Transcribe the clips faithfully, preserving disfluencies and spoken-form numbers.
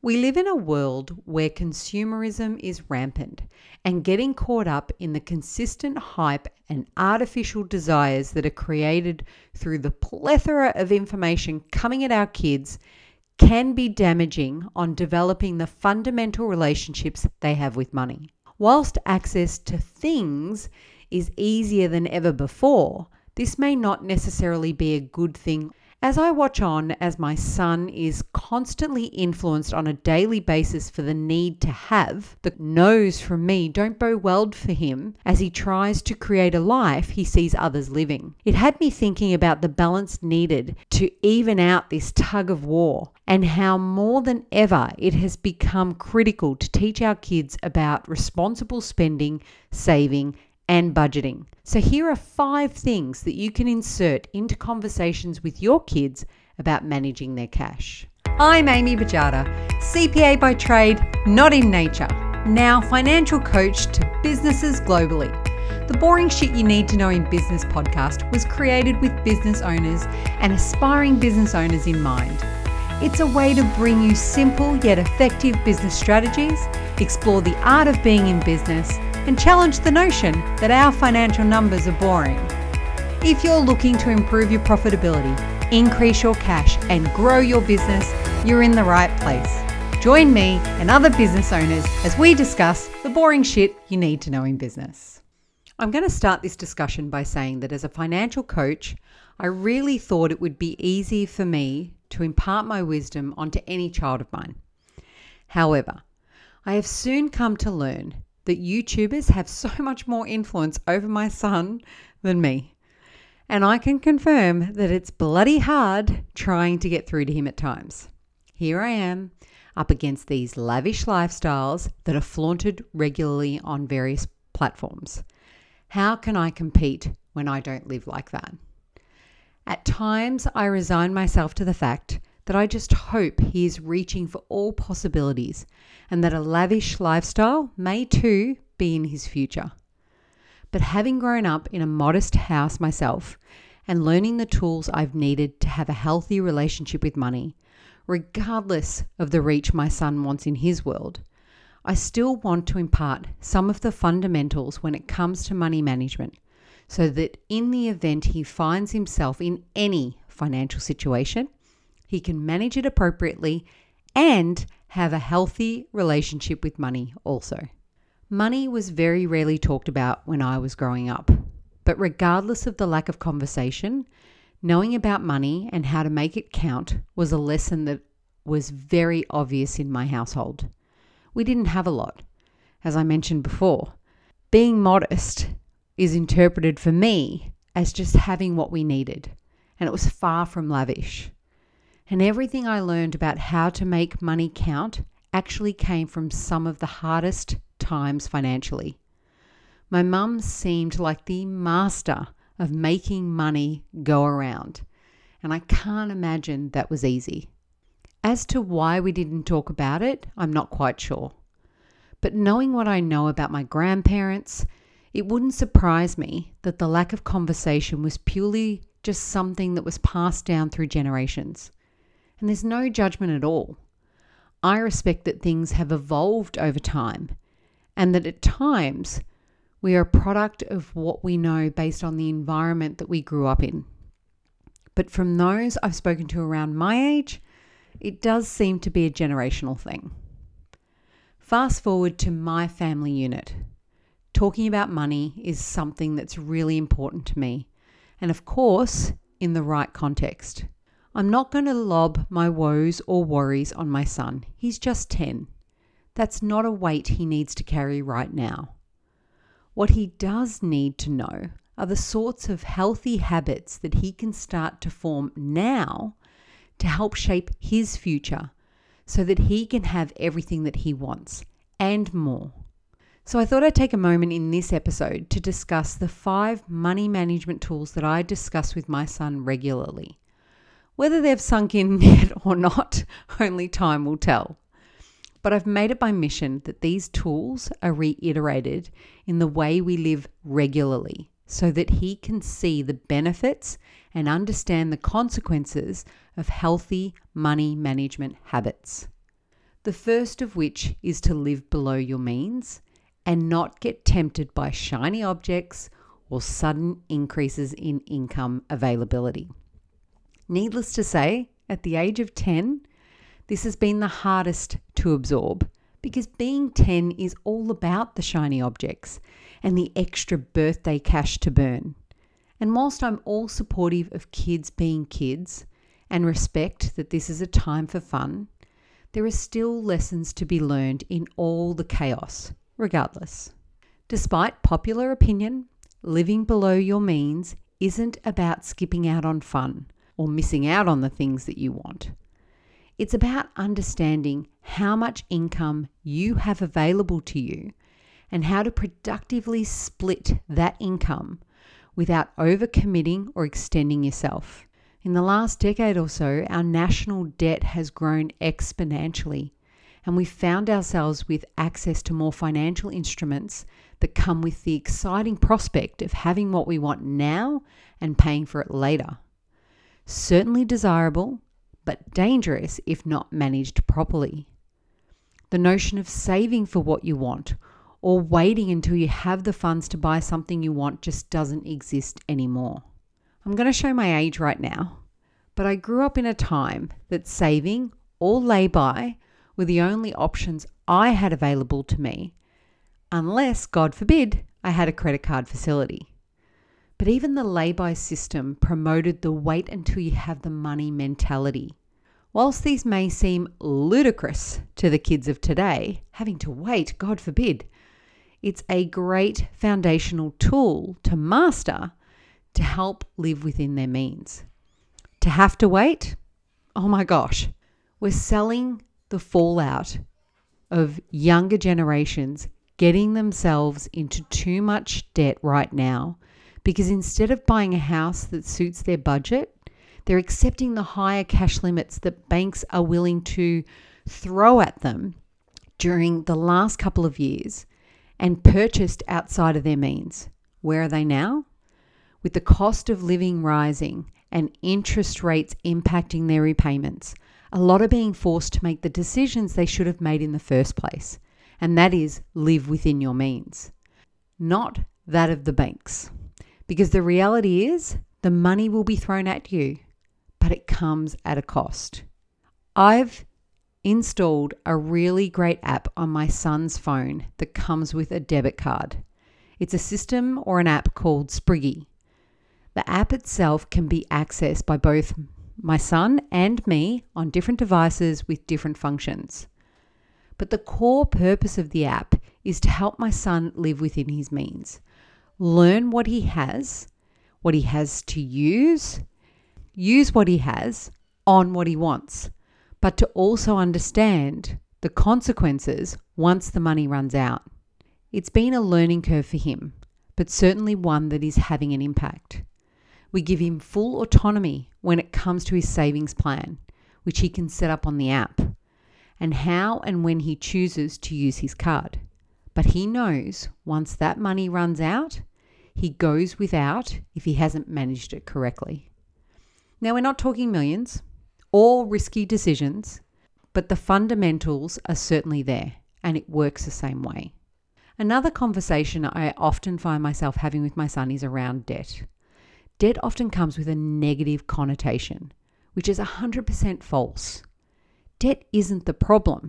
We live in a world where consumerism is rampant, and getting caught up in the consistent hype and artificial desires that are created through the plethora of information coming at our kids can be damaging on developing the fundamental relationships they have with money. Whilst access to things is easier than ever before, this may not necessarily be a good thing. As I watch on as my son is constantly influenced on a daily basis for the need to have, the no's from me don't bode well for him as he tries to create a life he sees others living. It had me thinking about the balance needed to even out this tug of war, and how more than ever it has become critical to teach our kids about responsible spending, saving, and budgeting. So here are five things that you can insert into conversations with your kids about managing their cash. I'm Amy Bajada, C P A by trade, not in nature. Now financial coach to businesses globally. The Boring Shit You Need to Know in Business podcast was created with business owners and aspiring business owners in mind. It's a way to bring you simple yet effective business strategies, explore the art of being in business, and challenge the notion that our financial numbers are boring. If you're looking to improve your profitability, increase your cash, and grow your business, you're in the right place. Join me and other business owners as we discuss the boring shit you need to know in business. I'm going to start this discussion by saying that as a financial coach, I really thought it would be easy for me to impart my wisdom onto any child of mine. However, I have soon come to learn that YouTubers have so much more influence over my son than me. And I can confirm that it's bloody hard trying to get through to him at times. Here I am, up against these lavish lifestyles that are flaunted regularly on various platforms. How can I compete when I don't live like that? At times, I resign myself to the fact that I just hope he is reaching for all possibilities and that a lavish lifestyle may too be in his future. But having grown up in a modest house myself and learning the tools I've needed to have a healthy relationship with money, regardless of the reach my son wants in his world, I still want to impart some of the fundamentals when it comes to money management, so that in the event he finds himself in any financial situation, he can manage it appropriately and have a healthy relationship with money also. Money was very rarely talked about when I was growing up, but regardless of the lack of conversation, knowing about money and how to make it count was a lesson that was very obvious in my household. We didn't have a lot. As I mentioned before, being modest is interpreted for me as just having what we needed, and it was far from lavish. And everything I learned about how to make money count actually came from some of the hardest times financially. My mum seemed like the master of making money go around, and I can't imagine that was easy. As to why we didn't talk about it, I'm not quite sure. But knowing what I know about my grandparents, it wouldn't surprise me that the lack of conversation was purely just something that was passed down through generations. And there's no judgment at all. I respect that things have evolved over time, and that at times we are a product of what we know based on the environment that we grew up in. But from those I've spoken to around my age, it does seem to be a generational thing. Fast forward to my family unit. Talking about money is something that's really important to me, and of course, in the right context. I'm not going to lob my woes or worries on my son. He's just ten. That's not a weight he needs to carry right now. What he does need to know are the sorts of healthy habits that he can start to form now to help shape his future so that he can have everything that he wants and more. So I thought I'd take a moment in this episode to discuss the five money management tools that I discuss with my son regularly. Whether they've sunk in yet or not, only time will tell. But I've made it my mission that these tools are reiterated in the way we live regularly so that he can see the benefits and understand the consequences of healthy money management habits. The first of which is to live below your means and not get tempted by shiny objects or sudden increases in income availability. Needless to say, at the age of ten, this has been the hardest to absorb because being ten is all about the shiny objects and the extra birthday cash to burn. And whilst I'm all supportive of kids being kids and respect that this is a time for fun, there are still lessons to be learned in all the chaos, regardless. Despite popular opinion, living below your means isn't about skipping out on fun or missing out on the things that you want. It's about understanding how much income you have available to you and how to productively split that income without overcommitting or extending yourself. In the last decade or so, our national debt has grown exponentially, and we've found ourselves with access to more financial instruments that come with the exciting prospect of having what we want now and paying for it later. Certainly desirable, but dangerous if not managed properly. The notion of saving for what you want or waiting until you have the funds to buy something you want just doesn't exist anymore. I'm going to show my age right now, but I grew up in a time that saving or lay-by were the only options I had available to me, unless, God forbid, I had a credit card facility. But even the lay-by system promoted the wait until you have the money mentality. Whilst these may seem ludicrous to the kids of today, having to wait, God forbid, it's a great foundational tool to master to help live within their means. To have to wait? Oh my gosh. We're selling the fallout of younger generations getting themselves into too much debt right now because instead of buying a house that suits their budget, they're accepting the higher cash limits that banks are willing to throw at them during the last couple of years and purchased outside of their means. Where are they now? With the cost of living rising and interest rates impacting their repayments, a lot are being forced to make the decisions they should have made in the first place, and that is live within your means, not that of the banks. Because the reality is the money will be thrown at you, but it comes at a cost. I've installed a really great app on my son's phone that comes with a debit card. It's a system or an app called Spriggy. The app itself can be accessed by both my son and me on different devices with different functions. But the core purpose of the app is to help my son live within his means, learn what he has, what he has to use, use what he has on what he wants, but to also understand the consequences once the money runs out. It's been a learning curve for him, but certainly one that is having an impact. We give him full autonomy when it comes to his savings plan, which he can set up on the app, and how and when he chooses to use his card. But he knows once that money runs out, he goes without if he hasn't managed it correctly. Now, we're not talking millions or risky decisions, but the fundamentals are certainly there, and it works the same way. Another conversation I often find myself having with my son is around debt. Debt often comes with a negative connotation, which is one hundred percent false. Debt isn't the problem.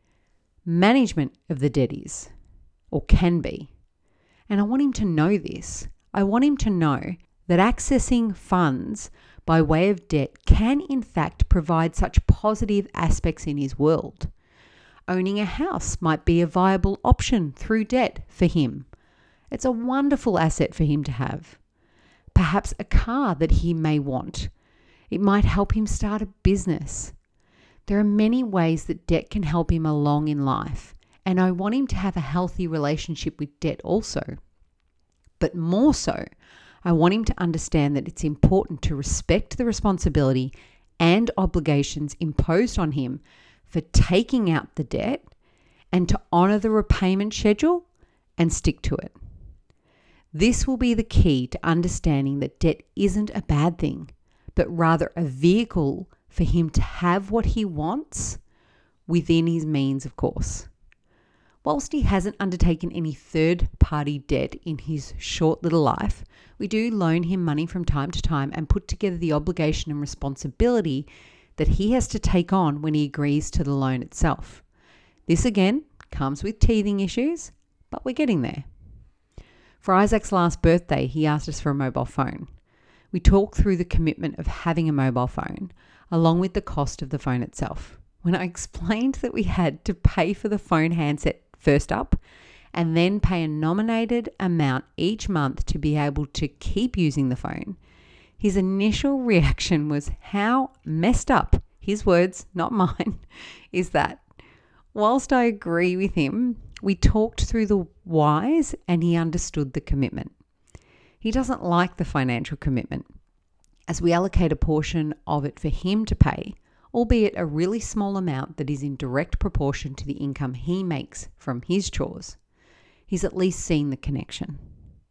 Management of the debt is, or can be. And I want him to know this. I want him to know that accessing funds by way of debt can in fact provide such positive aspects in his world. Owning a house might be a viable option through debt for him. It's a wonderful asset for him to have. Perhaps a car that he may want. It might help him start a business. There are many ways that debt can help him along in life, and I want him to have a healthy relationship with debt also. But more so, I want him to understand that it's important to respect the responsibility and obligations imposed on him for taking out the debt and to honour the repayment schedule and stick to it. This will be the key to understanding that debt isn't a bad thing, but rather a vehicle for him to have what he wants within his means, of course. Whilst he hasn't undertaken any third-party debt in his short little life, we do loan him money from time to time and put together the obligation and responsibility that he has to take on when he agrees to the loan itself. This again comes with teething issues, but we're getting there. For Isaac's last birthday, he asked us for a mobile phone. We talked through the commitment of having a mobile phone, along with the cost of the phone itself. When I explained that we had to pay for the phone handset first up, and then pay a nominated amount each month to be able to keep using the phone, his initial reaction was how messed up, his words, not mine, is that. Whilst I agree with him, we talked through the whys and he understood the commitment. He doesn't like the financial commitment, as we allocate a portion of it for him to pay, albeit a really small amount that is in direct proportion to the income he makes from his chores. He's at least seen the connection.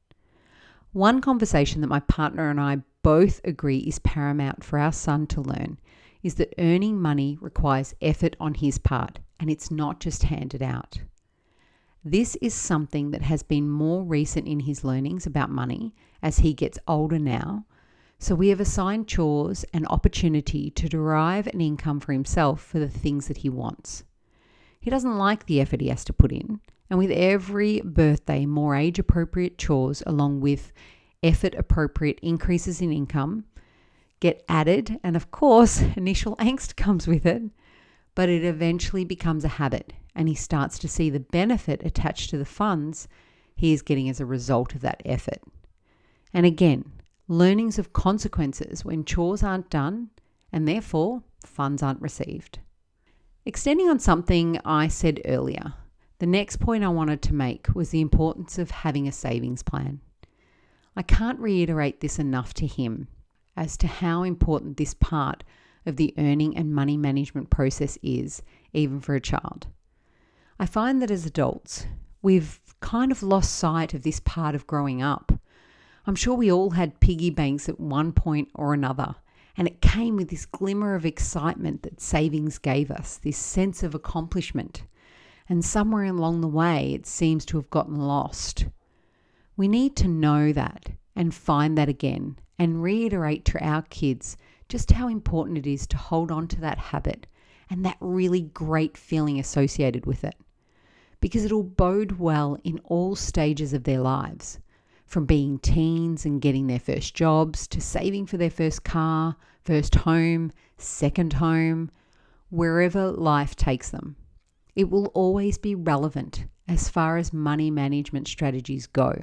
One conversation that my partner and I both agree is paramount for our son to learn is that earning money requires effort on his part, and it's not just handed out. This is something that has been more recent in his learnings about money as he gets older now. So we have assigned chores and opportunity to derive an income for himself for the things that he wants. He doesn't like the effort he has to put in, and with every birthday, more age-appropriate chores along with effort-appropriate increases in income get added, and of course, initial angst comes with it, but it eventually becomes a habit, and he starts to see the benefit attached to the funds he is getting as a result of that effort. And again, learnings of consequences when chores aren't done and therefore funds aren't received. Extending on something I said earlier, the next point I wanted to make was the importance of having a savings plan. I can't reiterate this enough to him as to how important this part of the earning and money management process is, even for a child. I find that as adults, we've kind of lost sight of this part of growing up. I'm sure we all had piggy banks at one point or another, and it came with this glimmer of excitement that savings gave us, this sense of accomplishment. And somewhere along the way, it seems to have gotten lost. We need to know that and find that again and reiterate to our kids just how important it is to hold on to that habit and that really great feeling associated with it. Because it'll bode well in all stages of their lives, from being teens and getting their first jobs to saving for their first car, first home, second home, wherever life takes them. It will always be relevant as far as money management strategies go.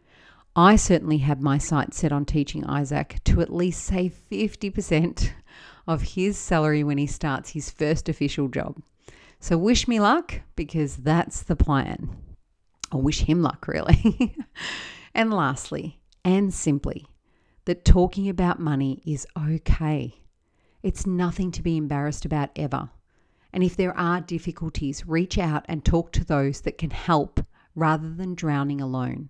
I certainly have my sights set on teaching Isaac to at least save fifty percent of his salary when he starts his first official job. So wish me luck, because that's the plan. Or wish him luck, really. And lastly, and simply, that talking about money is okay. It's nothing to be embarrassed about ever. And if there are difficulties, reach out and talk to those that can help rather than drowning alone.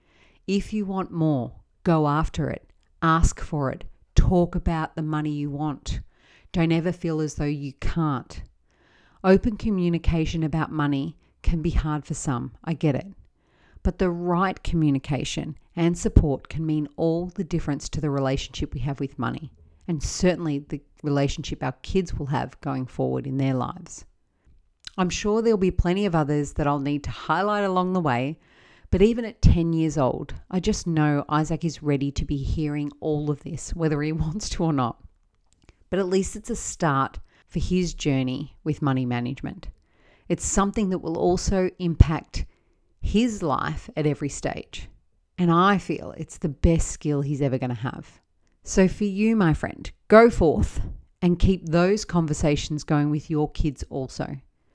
If you want more, go after it, ask for it, talk about the money you want. Don't ever feel as though you can't. Open communication about money can be hard for some, I get it. But the right communication and support can mean all the difference to the relationship we have with money, and certainly the relationship our kids will have going forward in their lives. I'm sure there'll be plenty of others that I'll need to highlight along the way, but even at ten years old, I just know Isaac is ready to be hearing all of this, whether he wants to or not. But at least it's a start for his journey with money management. It's something that will also impact his life at every stage. And I feel it's the best skill he's ever going to have. So for you, my friend, go forth and keep those conversations going with your kids also.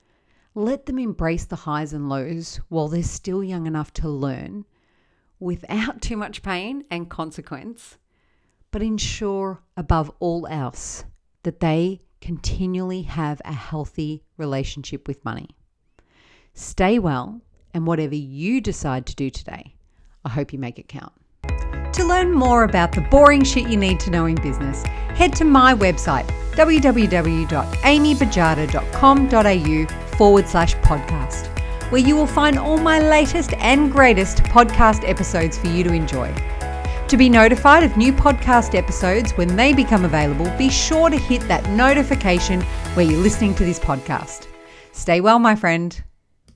Let them embrace the highs and lows while they're still young enough to learn without too much pain and consequence, but ensure above all else that they continually have a healthy relationship with money. Stay well, and whatever you decide to do today, I hope you make it count. To learn more about the boring shit you need to know in business, head to my website, www.amybajada.com.au forward slash podcast, where you will find all my latest and greatest podcast episodes for you to enjoy. To be notified of new podcast episodes when they become available, be sure to hit that notification where you're listening to this podcast. Stay well, my friend.